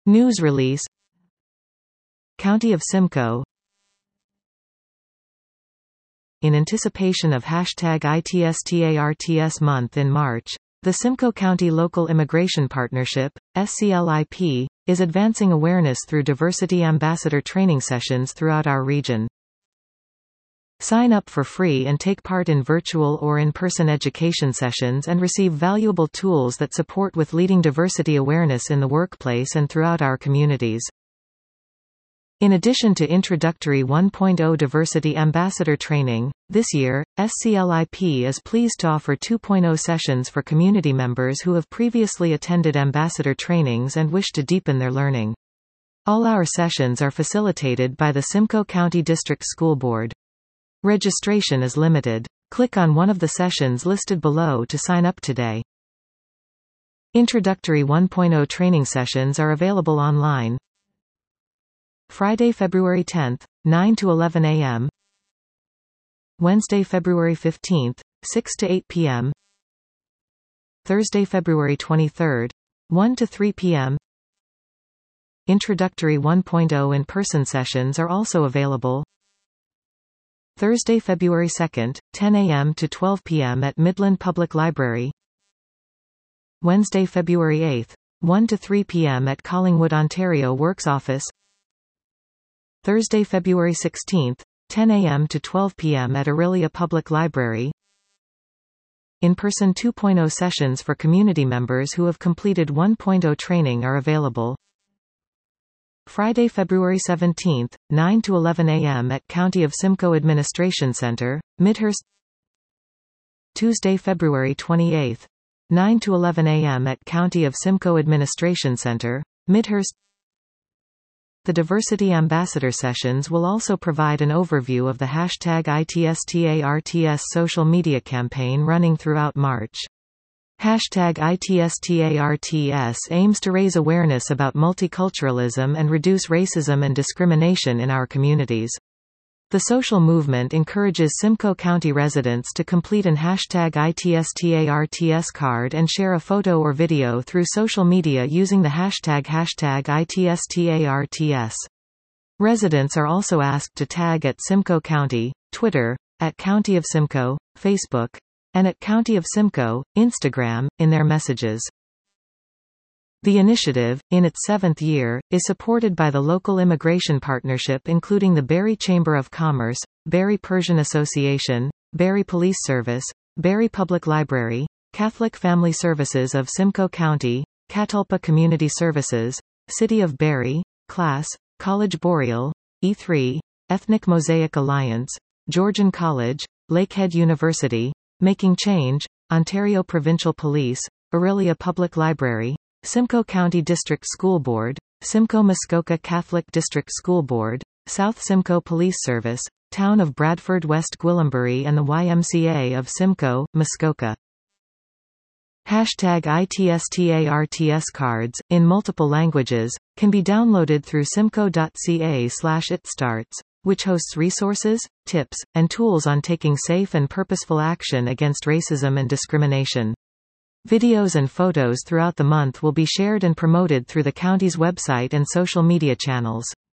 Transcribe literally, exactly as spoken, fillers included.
News release. County of Simcoe. In anticipation of hashtag I T S T A R T S month in March, the Simcoe County Local Immigration Partnership, S C L I P, is advancing awareness through diversity ambassador training sessions throughout our region. Sign up for free and take part in virtual or in-person education sessions and receive valuable tools that support with leading diversity awareness in the workplace and throughout our communities. In addition to introductory one point oh Diversity Ambassador training, this year, S C L I P is pleased to offer two point oh sessions for community members who have previously attended ambassador trainings and wish to deepen their learning. All our sessions are facilitated by the Simcoe County District School Board. Registration is limited. Click on one of the sessions listed below to sign up today. Introductory one point oh training sessions are available online. Friday, February tenth, nine to eleven a m Wednesday, February fifteenth, six to eight p m Thursday, February twenty-third, one to three p m Introductory one point oh in-person sessions are also available. Thursday, February second, ten a m to twelve p m at Midland Public Library. Wednesday, February eighth, one to three p m at Collingwood, Ontario Works Office. Thursday, February sixteenth, ten a m to twelve p m at Aurelia Public Library. In-person two point oh sessions for community members who have completed one point oh training are available. Friday, February seventeenth, nine to eleven a m at County of Simcoe Administration Center, Midhurst. Tuesday, February twenty-eighth, nine to eleven a m at County of Simcoe Administration Center, Midhurst. The Diversity Ambassador sessions will also provide an overview of the hashtag I T S T A R T S social media campaign running throughout March. Hashtag I T S T A R T S aims to raise awareness about multiculturalism and reduce racism and discrimination in our communities. The social movement encourages Simcoe County residents to complete an hashtag I T S T A R T S card and share a photo or video through social media using the hashtag hashtag I T S T A R T S. Residents are also asked to tag at Simcoe County, Twitter, at County of Simcoe, Facebook, and at County of Simcoe, Instagram, in their messages. The initiative, in its seventh year, is supported by the local immigration partnership including the Barrie Chamber of Commerce, Barrie Persian Association, Barrie Police Service, Barrie Public Library, Catholic Family Services of Simcoe County, Catalpa Community Services, City of Barrie, Class, College Boreal, E three, Ethnic Mosaic Alliance, Georgian College, Lakehead University, Making Change, Ontario Provincial Police, Aurelia Public Library, Simcoe County District School Board, Simcoe Muskoka Catholic District School Board, South Simcoe Police Service, Town of Bradford West Gwillimbury and the Y M C A of Simcoe, Muskoka. Hashtag I T S T A R T S cards, in multiple languages, can be downloaded through simcoe dot c a slash it starts, which hosts resources, tips, and tools on taking safe and purposeful action against racism and discrimination. Videos and photos throughout the month will be shared and promoted through the county's website and social media channels.